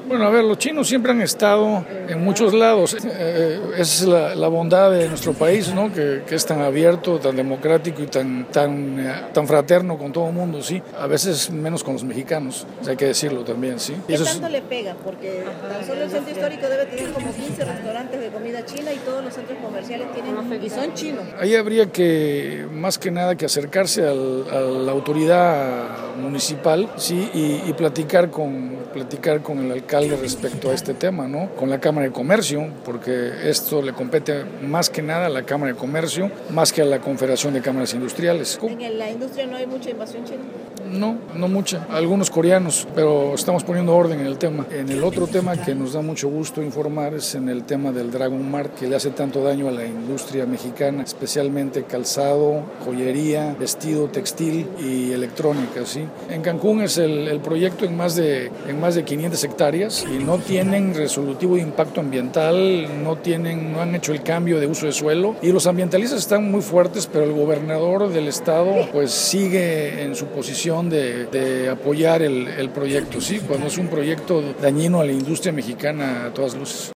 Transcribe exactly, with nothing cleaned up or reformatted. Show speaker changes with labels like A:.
A: Bueno, a ver, los chinos siempre han estado en muchos lados. Eh, esa es la, la bondad de nuestro país, ¿no? Que, que es tan abierto, tan democrático y tan, tan, eh, tan fraterno con todo el mundo, ¿sí? A veces menos con los mexicanos, hay que decirlo también, ¿sí?
B: ¿Qué
A: Eso
B: tanto
A: es...
B: le pega? Porque tan solo el centro histórico debe tener como quince restaurantes de comida china y todos los centros comerciales tienen y son chinos.
A: Ahí habría que, más que nada, que acercarse al, a la autoridad municipal, ¿sí? Y, y platicar con, platicar con el alcalde respecto a este tema, ¿no? Con la Cámara de Comercio, porque esto le compete más que nada a la Cámara de Comercio, más que a la Confederación de Cámaras Industriales.
B: ¿En la industria no hay mucha invasión china?
A: No, no mucha. Algunos coreanos, pero estamos poniendo orden en el tema. En el otro tema que nos da mucho gusto informar es en el tema del Dragon Mart, que le hace tanto daño a la industria mexicana, especialmente calzado, joyería, vestido, textil y electrónica, ¿sí? En Cancún es el, el proyecto en más de en más de quinientas hectáreas y no tienen resolutivo de impacto ambiental, no tienen, no han hecho el cambio de uso de suelo y los ambientalistas están muy fuertes, pero el gobernador del estado pues sigue en su posición de, de apoyar el, el proyecto, ¿sí? Cuando es un proyecto dañino a la industria mexicana a todas luces.